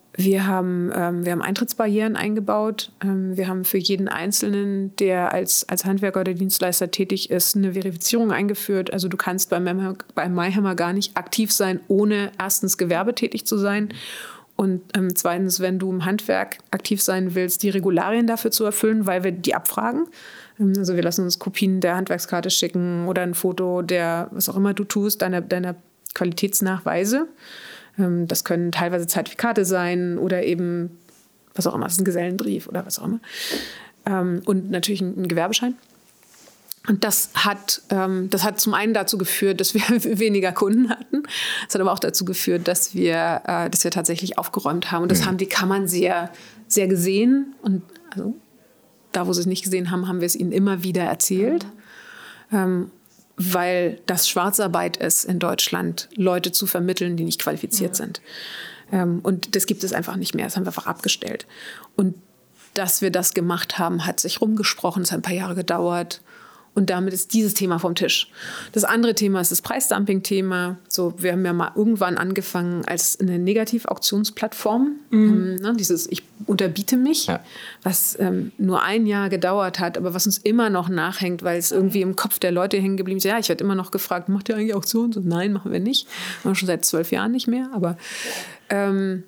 Wir haben, ähm, wir haben Eintrittsbarrieren eingebaut. Ähm, wir haben für jeden Einzelnen, der als, als Handwerker oder Dienstleister tätig ist, eine Verifizierung eingeführt. Also du kannst bei, Mem- bei MyHammer gar nicht aktiv sein, ohne erstens gewerbetätig zu sein. Und ähm, zweitens, wenn du im Handwerk aktiv sein willst, die Regularien dafür zu erfüllen, weil wir die abfragen. Ähm, also wir lassen uns Kopien der Handwerkskarte schicken oder ein Foto der, was auch immer du tust, deiner, deiner Qualitätsnachweise. Das können teilweise Zertifikate sein oder eben, was auch immer, das ist ein Gesellenbrief oder was auch immer. Und natürlich ein Gewerbeschein. Und das hat, das hat zum einen dazu geführt, dass wir weniger Kunden hatten. Es hat aber auch dazu geführt, dass wir, dass wir tatsächlich aufgeräumt haben. Und das mhm. haben die Kammern sehr, sehr gesehen. Und also, da, wo sie es nicht gesehen haben, haben wir es ihnen immer wieder erzählt. Mhm. Weil das Schwarzarbeit ist in Deutschland, Leute zu vermitteln, die nicht qualifiziert ja. sind. Ähm, und das gibt es einfach nicht mehr. Das haben wir einfach abgestellt. Und dass wir das gemacht haben, hat sich rumgesprochen. Es hat ein paar Jahre gedauert. Und damit ist dieses Thema vom Tisch. Das andere Thema ist das Preisdumping-Thema. So, wir haben ja mal irgendwann angefangen als eine Negativauktionsplattform. Mhm. Ähm, ne, dieses Ich unterbiete mich, ja. was ähm, nur ein Jahr gedauert hat, aber was uns immer noch nachhängt, weil es irgendwie im Kopf der Leute hängen geblieben ist. Ja, ich werde immer noch gefragt, macht ihr eigentlich Auktionen? So, nein, machen wir nicht. Machen wir schon seit zwölf Jahren nicht mehr. Aber, ähm,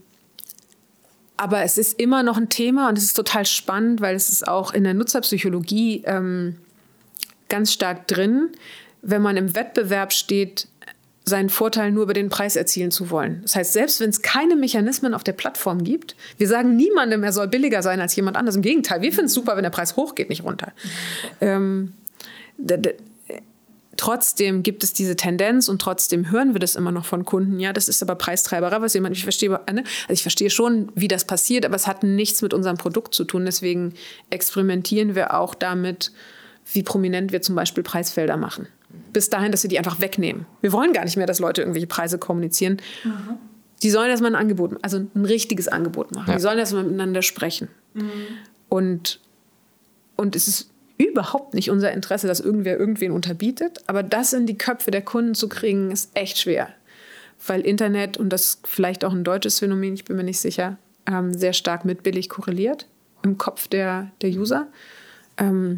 aber es ist immer noch ein Thema und es ist total spannend, weil es ist auch in der Nutzerpsychologie ähm, ganz stark drin, wenn man im Wettbewerb steht, seinen Vorteil nur über den Preis erzielen zu wollen. Das heißt, selbst wenn es keine Mechanismen auf der Plattform gibt, wir sagen niemandem, er soll billiger sein als jemand anderes. Im Gegenteil, wir finden es super, wenn der Preis hochgeht, nicht runter. Ähm, d- d- trotzdem gibt es diese Tendenz und trotzdem hören wir das immer noch von Kunden. Ja, das ist aber Preistreiberei, was jemand, ich verstehe, also ich verstehe schon, wie das passiert, aber es hat nichts mit unserem Produkt zu tun. Deswegen experimentieren wir auch damit, wie prominent wir zum Beispiel Preisfelder machen. Bis dahin, dass wir die einfach wegnehmen. Wir wollen gar nicht mehr, dass Leute irgendwelche Preise kommunizieren. Mhm. Die sollen erstmal ein Angebot, also ein richtiges Angebot machen. Ja. Die sollen erstmal miteinander sprechen. Mhm. Und, und es ist überhaupt nicht unser Interesse, dass irgendwer irgendwen unterbietet. Aber das in die Köpfe der Kunden zu kriegen, ist echt schwer. Weil Internet, und das ist vielleicht auch ein deutsches Phänomen, ich bin mir nicht sicher, ähm, sehr stark mit billig korreliert im Kopf der, der User. Ähm,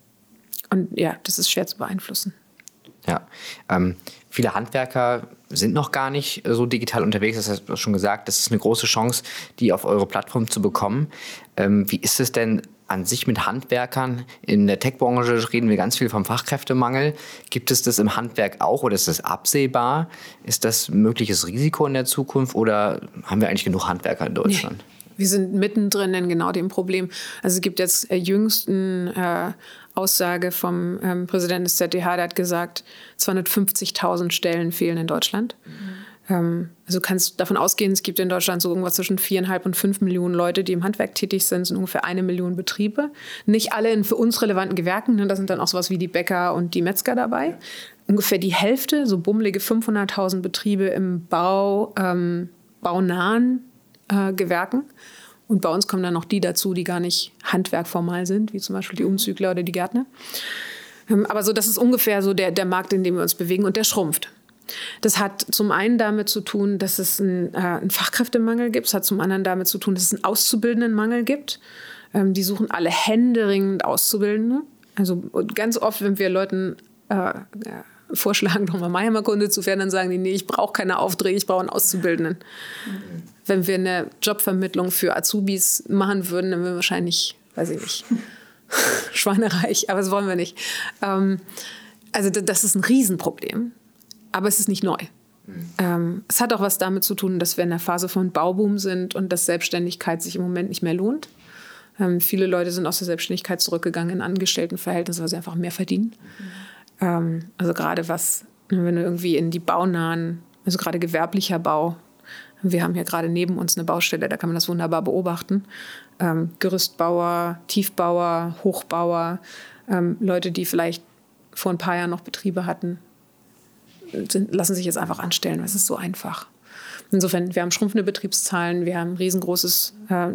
Und ja, das ist schwer zu beeinflussen. Ja, ähm, viele Handwerker sind noch gar nicht so digital unterwegs. Das hast du schon gesagt, das ist eine große Chance, die auf eure Plattform zu bekommen. Ähm, wie ist es denn an sich mit Handwerkern? In der Tech-Branche reden wir ganz viel vom Fachkräftemangel. Gibt es das im Handwerk auch oder ist das absehbar? Ist das ein mögliches Risiko in der Zukunft oder haben wir eigentlich genug Handwerker in Deutschland? Nee. Wir sind mittendrin in genau dem Problem. Also es gibt jetzt äh, jüngsten äh, Aussage vom ähm, Präsidenten des Z D H, der hat gesagt, zweihundertfünfzigtausend Stellen fehlen in Deutschland. Mhm. Ähm, also du kannst davon ausgehen, es gibt in Deutschland so irgendwas zwischen viereinhalb und fünf Millionen Leute, die im Handwerk tätig sind, es sind ungefähr eine Million Betriebe. Nicht alle in für uns relevanten Gewerken, ne? Da sind dann auch sowas wie die Bäcker und die Metzger dabei. Ungefähr die Hälfte, so bummelige fünfhunderttausend Betriebe im Bau, ähm, baunahen äh, Gewerken. Und bei uns kommen dann noch die dazu, die gar nicht handwerkformal sind, wie zum Beispiel die Umzügler oder die Gärtner. Ähm, aber so, das ist ungefähr so der, der Markt, in dem wir uns bewegen, und der schrumpft. Das hat zum einen damit zu tun, dass es einen, äh, einen Fachkräftemangel gibt. Es hat zum anderen damit zu tun, dass es einen Auszubildendenmangel gibt. Ähm, die suchen alle händeringend Auszubildende. Also ganz oft, wenn wir Leuten äh, ja, vorschlagen, nochmal MyHammer-Kunde zu werden, dann sagen die, nee, ich brauche keine Aufträge, ich brauche einen Auszubildenden. Mhm. Wenn wir eine Jobvermittlung für Azubis machen würden, dann wären wir wahrscheinlich, weiß ich nicht, schweinereich, aber das wollen wir nicht. Ähm, also das ist ein Riesenproblem, aber es ist nicht neu. Mhm. Ähm, es hat auch was damit zu tun, dass wir in der Phase von Bauboom sind und dass Selbstständigkeit sich im Moment nicht mehr lohnt. Ähm, viele Leute sind aus der Selbstständigkeit zurückgegangen in Angestelltenverhältnisse, weil sie einfach mehr verdienen. Mhm. Ähm, also gerade was, wenn du irgendwie in die baunahen, also gerade gewerblicher Bau, wir haben hier gerade neben uns eine Baustelle, da kann man das wunderbar beobachten. Ähm, Gerüstbauer, Tiefbauer, Hochbauer, ähm, Leute, die vielleicht vor ein paar Jahren noch Betriebe hatten, sind, lassen sich jetzt einfach anstellen, weil es ist so einfach. Insofern, wir haben schrumpfende Betriebszahlen, wir haben ein riesengroßes äh,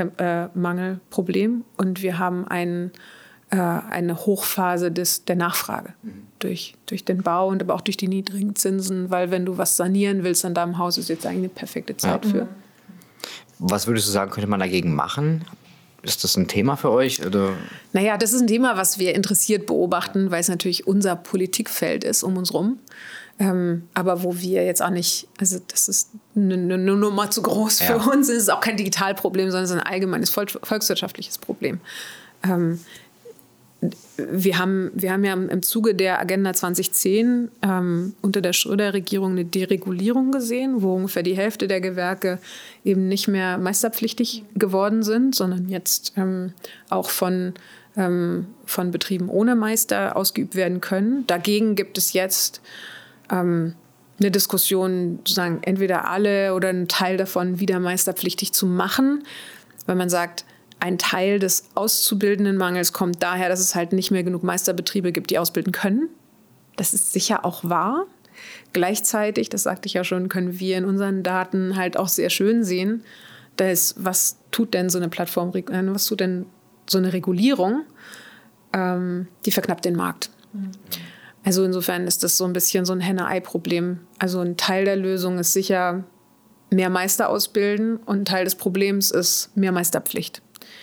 Nachwuchsmangelproblem und wir haben ein, äh, eine Hochphase des, der Nachfrage mhm. durch, durch den Bau und aber auch durch die niedrigen Zinsen, weil wenn du was sanieren willst an deinem Haus, ist jetzt eigentlich eine perfekte Zeit ja. für. Was würdest du sagen, könnte man dagegen machen? Ist das ein Thema für euch? Oder? Naja, das ist ein Thema, was wir interessiert beobachten, weil es natürlich unser Politikfeld ist um uns rum. Ähm, aber wo wir jetzt auch nicht, also das ist eine, eine Nummer zu groß für Ja. uns. Es ist auch kein Digitalproblem, sondern es ist ein allgemeines Volk, volkswirtschaftliches Problem. Ähm, wir, haben, wir haben ja im Zuge der Agenda zwanzig zehn ähm, unter der Schröder-Regierung eine Deregulierung gesehen, wo ungefähr die Hälfte der Gewerke eben nicht mehr meisterpflichtig geworden sind, sondern jetzt ähm, auch von, ähm, von Betrieben ohne Meister ausgeübt werden können. Dagegen gibt es jetzt ähm, eine Diskussion, sozusagen entweder alle oder einen Teil davon wieder meisterpflichtig zu machen, weil man sagt, ein Teil des Auszubildendenmangels kommt daher, dass es halt nicht mehr genug Meisterbetriebe gibt, die ausbilden können. Das ist sicher auch wahr. Gleichzeitig, das sagte ich ja schon, können wir in unseren Daten halt auch sehr schön sehen, dass, was tut denn so eine Plattform, was tut denn so eine Regulierung? Ähm, die verknappt den Markt. Mhm. Also insofern ist das so ein bisschen so ein Henne-Ei-Problem. Also ein Teil der Lösung ist sicher mehr Meister ausbilden und ein Teil des Problems ist mehr Meisterpflicht.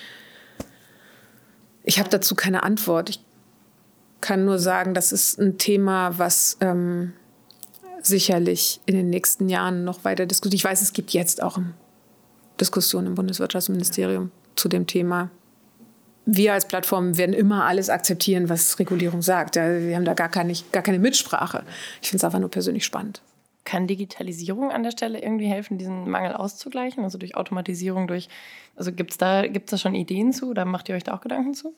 Ich habe dazu keine Antwort. Ich kann nur sagen, das ist ein Thema, was ähm, sicherlich in den nächsten Jahren noch weiter diskutiert. Ich weiß, es gibt jetzt auch Diskussionen im Bundeswirtschaftsministerium zu dem Thema. Wir als Plattform werden immer alles akzeptieren, was Regulierung sagt. Wir haben da gar keine, gar keine Mitsprache. Ich finde es einfach nur persönlich spannend. Kann Digitalisierung an der Stelle irgendwie helfen, diesen Mangel auszugleichen? Also durch Automatisierung, durch, also gibt es da, gibt's da schon Ideen zu oder macht ihr euch da auch Gedanken zu?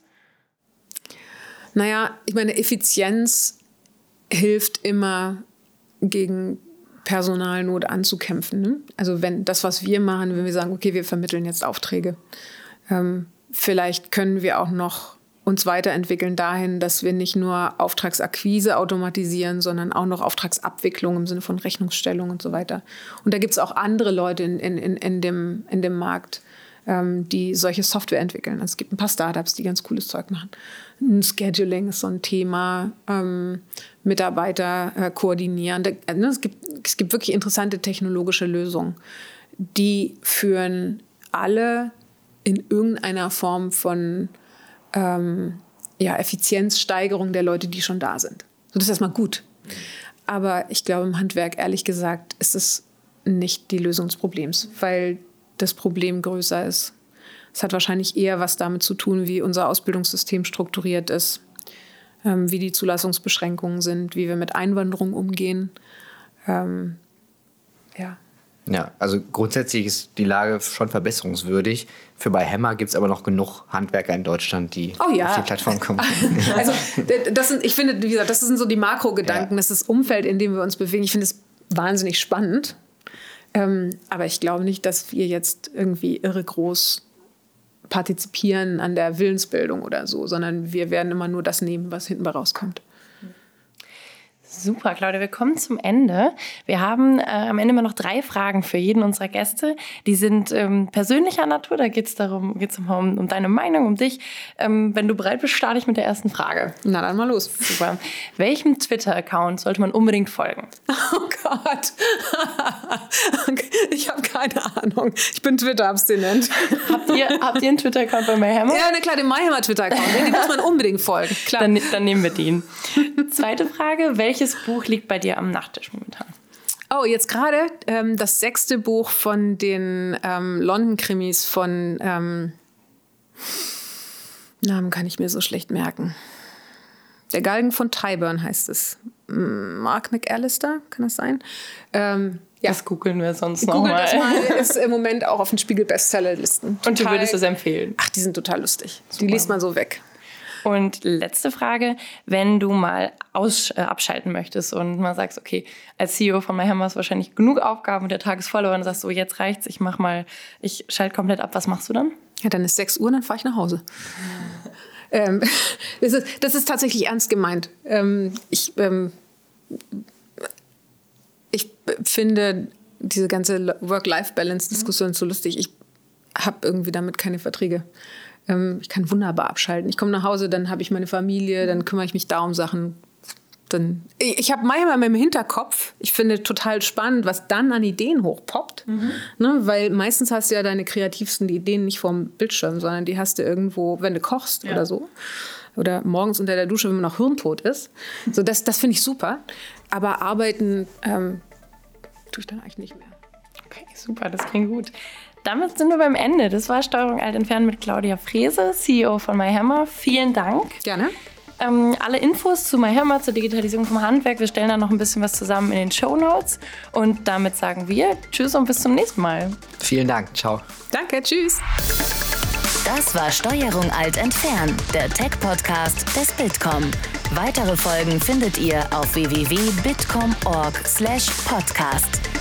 Naja, ich meine, Effizienz hilft immer gegen Personalnot anzukämpfen. Ne? Also wenn das, was wir machen, wenn wir sagen, okay, wir vermitteln jetzt Aufträge, ähm, vielleicht können wir auch noch uns weiterentwickeln dahin, dass wir nicht nur Auftragsakquise automatisieren, sondern auch noch Auftragsabwicklung im Sinne von Rechnungsstellung und so weiter. Und da gibt es auch andere Leute in, in, in, dem, in dem Markt, ähm, die solche Software entwickeln. Also es gibt ein paar Startups, die ganz cooles Zeug machen. Ein Scheduling ist so ein Thema, ähm, Mitarbeiter äh, koordinieren. Da, äh, es, gibt, es gibt wirklich interessante technologische Lösungen, die führen alle in irgendeiner Form von Ähm, ja, Effizienzsteigerung der Leute, die schon da sind. So, das ist erstmal gut. Aber ich glaube, im Handwerk, ehrlich gesagt, ist es nicht die Lösung des Problems, weil das Problem größer ist. Es hat wahrscheinlich eher was damit zu tun, wie unser Ausbildungssystem strukturiert ist, ähm, wie die Zulassungsbeschränkungen sind, wie wir mit Einwanderung umgehen. Ähm, ja. Ja, also grundsätzlich ist die Lage schon verbesserungswürdig. Für bei Hemmer gibt es aber noch genug Handwerker in Deutschland, die oh ja. auf die Plattform kommen. Also das sind, ich finde, wie gesagt, das sind so die Makrogedanken, ja. Das ist das Umfeld, in dem wir uns bewegen. Ich finde es wahnsinnig spannend. Ähm, aber ich glaube nicht, dass wir jetzt irgendwie irre groß partizipieren an der Willensbildung oder so, sondern wir werden immer nur das nehmen, was hinten bei rauskommt. Super, Claudia, wir kommen zum Ende. Wir haben äh, am Ende immer noch drei Fragen für jeden unserer Gäste. Die sind ähm, persönlicher Natur, da geht es darum, geht's um, um deine Meinung, um dich. Ähm, wenn du bereit bist, starte ich mit der ersten Frage. Na dann mal los. Super. Welchem Twitter-Account sollte man unbedingt folgen? Oh Gott. Ich habe keine Ahnung. Ich bin Twitter-abstinent. Habt ihr, habt ihr einen Twitter-Account bei MyHammer? Ja, na klar, den MyHammer Twitter-Account. Den muss man unbedingt folgen. Klar. Dann, dann nehmen wir den. Zweite Frage, welches Buch liegt bei dir am Nachttisch momentan? Oh, jetzt gerade ähm, das sechste Buch von den ähm, London-Krimis von, ähm, Namen kann ich mir so schlecht merken. Der Galgen von Tyburn heißt es. Mark McAllister, kann das sein? Ähm, ja. Das googeln wir sonst Google nochmal. das mal, ist im Moment auch auf den Spiegel-Bestsellerlisten. Und du würdest es empfehlen? Ach, die sind total lustig. Super. Die liest man so weg. Und letzte Frage, wenn du mal aus, äh, abschalten möchtest und mal sagst, okay, als C E O von MyHammer hast du wahrscheinlich genug Aufgaben und der Tag ist voll, aber du sagst so, jetzt reicht's, ich mach mal, ich schalte komplett ab, was machst du dann? Ja, dann ist sechs Uhr, dann fahre ich nach Hause. ähm, das, ist, das ist tatsächlich ernst gemeint. Ähm, ich, ähm, ich finde diese ganze Work-Life-Balance-Diskussion so lustig. Ich habe irgendwie damit keine Verträge. Ich kann wunderbar abschalten. Ich komme nach Hause, dann habe ich meine Familie, dann kümmere ich mich da um Sachen. dann, ich habe manchmal im Hinterkopf, ich finde total spannend, was dann an Ideen hochpoppt. Mhm. Ne, weil meistens hast du ja deine kreativsten Ideen nicht vorm Bildschirm, sondern die hast du irgendwo, wenn du kochst ja. oder so. Oder morgens unter der Dusche, wenn man noch hirntot ist. So, das das finde ich super. Aber arbeiten ähm, tue ich dann eigentlich nicht mehr. Okay, super, das klingt gut. Damit sind wir beim Ende. Das war Steuerung Alt entfernen mit Claudia Frese, C E O von MyHammer. Vielen Dank. Gerne. Ähm, alle Infos zu MyHammer, zur Digitalisierung vom Handwerk, wir stellen da noch ein bisschen was zusammen in den Shownotes. Und damit sagen wir Tschüss und bis zum nächsten Mal. Vielen Dank. Ciao. Danke. Tschüss. Das war Steuerung Alt entfernen, der Tech-Podcast des Bitkom. Weitere Folgen findet ihr auf w w w punkt bitkom punkt org slash podcast.